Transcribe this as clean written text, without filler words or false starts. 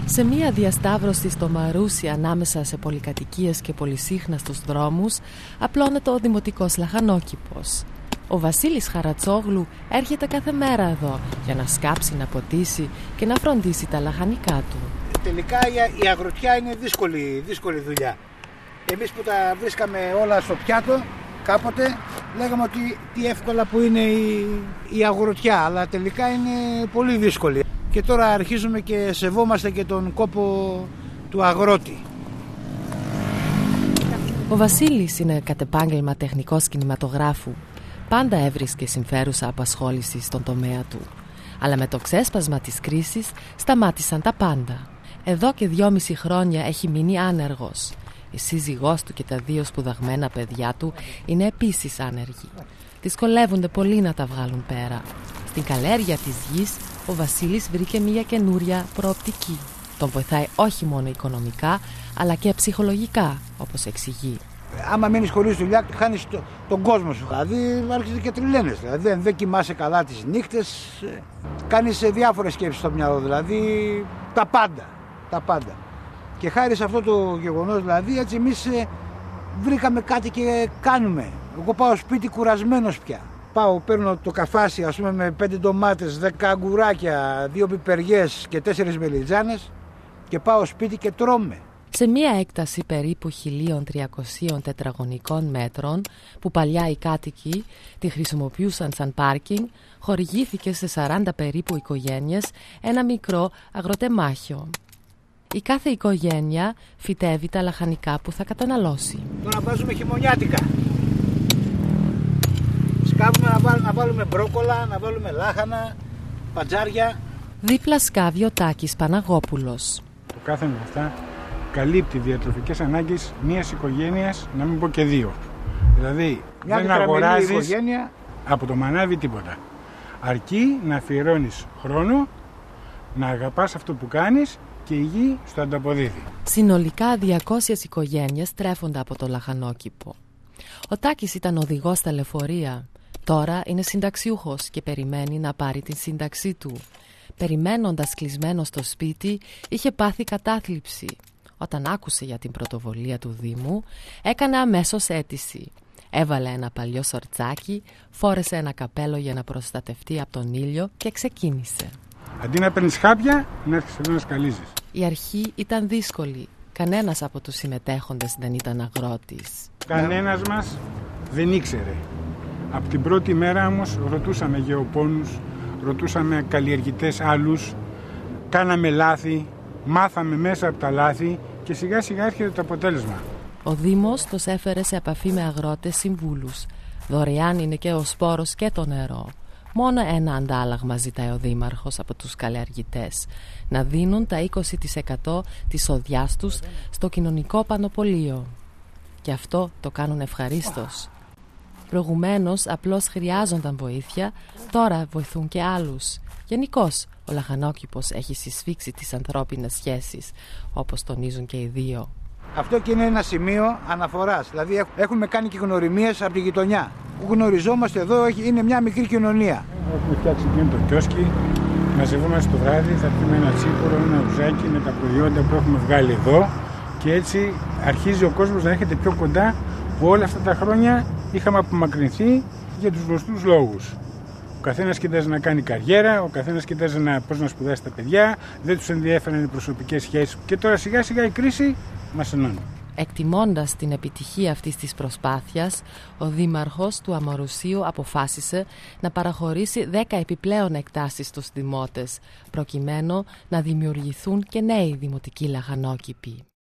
Σε μία διασταύρωση στο Μαρούσι ανάμεσα σε πολυκατοικίες και πολυσύχναστους δρόμους απλώνεται ο δημοτικός λαχανόκηπος. Ο Βασίλης Χαρατσόγλου έρχεται κάθε μέρα εδώ για να σκάψει, να ποτίσει και να φροντίσει τα λαχανικά του. Τελικά η αγροτιά είναι δύσκολη δουλειά. Εμείς που τα βρίσκαμε όλα στο πιάτο κάποτε λέγαμε ότι τι εύκολα που είναι η αγροτιά, αλλά τελικά είναι πολύ δύσκολη. Και τώρα αρχίζουμε και σεβόμαστε και τον κόπο του αγρότη. Ο Βασίλης είναι κατ' επάγγελμα τεχνικός κινηματογράφου. Πάντα έβρισκε συμφέρουσα απασχόληση στον τομέα του. Αλλά με το ξέσπασμα της κρίσης σταμάτησαν τα πάντα. Εδώ και 2,5 χρόνια έχει μείνει άνεργος. Η σύζυγός του και τα 2 σπουδαγμένα παιδιά του είναι επίσης άνεργοι. Δυσκολεύονται πολύ να τα βγάλουν πέρα. Στην καλλιέργεια της γης ο Βασίλης βρήκε μια καινούρια προοπτική. Τον βοηθάει όχι μόνο οικονομικά αλλά και ψυχολογικά, όπως εξηγεί. Άμα μείνεις χωρίς δουλειά, χάνεις τον κόσμο σου. Δηλαδή, άρχισε και τριλαίνες. Δηλαδή, δεν κοιμάσαι καλά τις νύχτες. Κάνεις διάφορες σκέψεις στο μυαλό. Δηλαδή, τα πάντα. Και χάρη σε αυτό το γεγονός, δηλαδή, έτσι εμείς βρήκαμε κάτι και κάνουμε. Εγώ πάω σπίτι κουρασμένος πια. Πάω, παίρνω το καφάσι, ας πούμε, με 5 ντομάτες, 10 αγκουράκια, 2 πιπεριές και 4 μελιτζάνες και πάω σπίτι και τρώμε. Σε μία έκταση περίπου 1.300 τετραγωνικών μέτρων που παλιά οι κάτοικοι τη χρησιμοποιούσαν σαν πάρκινγκ, χορηγήθηκε σε 40 περίπου οικογένειες ένα μικρό αγροτεμάχιο. Η κάθε οικογένεια φυτεύει τα λαχανικά που θα καταναλώσει. Τώρα βάζουμε χειμωνιάτικα. Σκάβουμε να βάλουμε μπρόκολα, να βάλουμε λάχανα, πατζάρια. Δίπλα σκάβει ο Τάκης Παναγόπουλος. Το κάθε με αυτά καλύπτει διατροφικές ανάγκες μιας οικογένειας, να μην πω και 2. Δηλαδή δεν αγοράζεις οικογένεια από το μανάβι τίποτα. Αρκεί να αφιερώνεις χρόνο, να αγαπάς αυτό που κάνεις και η γη στο ανταποδίδει. Συνολικά 200 οικογένειες τρέφονται από το λαχανόκηπο. Ο Τάκης ήταν οδηγός στα λεωφορεία. Τώρα είναι συνταξιούχος και περιμένει να πάρει την σύνταξή του. Περιμένοντας κλεισμένο στο σπίτι, είχε πάθει κατάθλιψη. Όταν άκουσε για την πρωτοβουλία του Δήμου, έκανε αμέσως αίτηση. Έβαλε ένα παλιό σορτσάκι, φόρεσε ένα καπέλο για να προστατευτεί από τον ήλιο και ξεκίνησε. Αντί να παίρνεις χάπια, να έρθεις εδώ να σκαλίζεις. Η αρχή ήταν δύσκολη. Κανένας από τους συμμετέχοντες δεν ήταν αγρότης. Κανένας μας δεν ήξερε. Από την πρώτη μέρα όμως ρωτούσαμε γεωπόνους, ρωτούσαμε καλλιεργητές άλλους, κάναμε λάθη, μάθαμε μέσα από τα λάθη και σιγά σιγά έρχεται το αποτέλεσμα. Ο Δήμος τους έφερε σε επαφή με αγρότες συμβούλους. Δωρεάν είναι και ο σπόρος και το νερό. Μόνο ένα αντάλλαγμα ζητάει ο Δήμαρχος από τους καλλιεργητές, να δίνουν τα 20% της οδιάς τους στο κοινωνικό πανοπωλείο. Και αυτό το κάνουν ευχαρίστως. Προηγουμένως απλώς χρειάζονταν βοήθεια, τώρα βοηθούν και άλλους. Γενικώς ο λαχανόκηπος έχει συσφίξει τις ανθρώπινες σχέσεις, όπως τονίζουν και οι 2. Αυτό και είναι ένα σημείο αναφοράς. Δηλαδή έχουμε κάνει και γνωριμίες από τη γειτονιά. Που γνωριζόμαστε εδώ, είναι μια μικρή κοινωνία. Έχουμε φτιάξει εκείνο το κιόσκι, μαζευόμαστε το βράδυ, θα πούμε ένα τσίπουρο, ένα ουζάκι με τα προϊόντα που έχουμε βγάλει εδώ και έτσι αρχίζει ο κόσμος να έρχεται πιο κοντά που όλα αυτά τα χρόνια είχαμε απομακρυνθεί για τους γνωστούς λόγους. Ο καθένας κοίταζε να κάνει καριέρα, ο καθένας κοίταζε πώς να σπουδάσει τα παιδιά, δεν τους ενδιέφεραν οι προσωπικές σχέσεις και τώρα σιγά σιγά η κρίση μας ενώνει. Εκτιμώντας την επιτυχία αυτής της προσπάθειας, ο Δήμαρχος του Αμαρουσίου αποφάσισε να παραχωρήσει 10 επιπλέον εκτάσεις στους δημότες, προκειμένου να δημιουργηθούν και νέοι δημοτικοί λαχανόκηποι.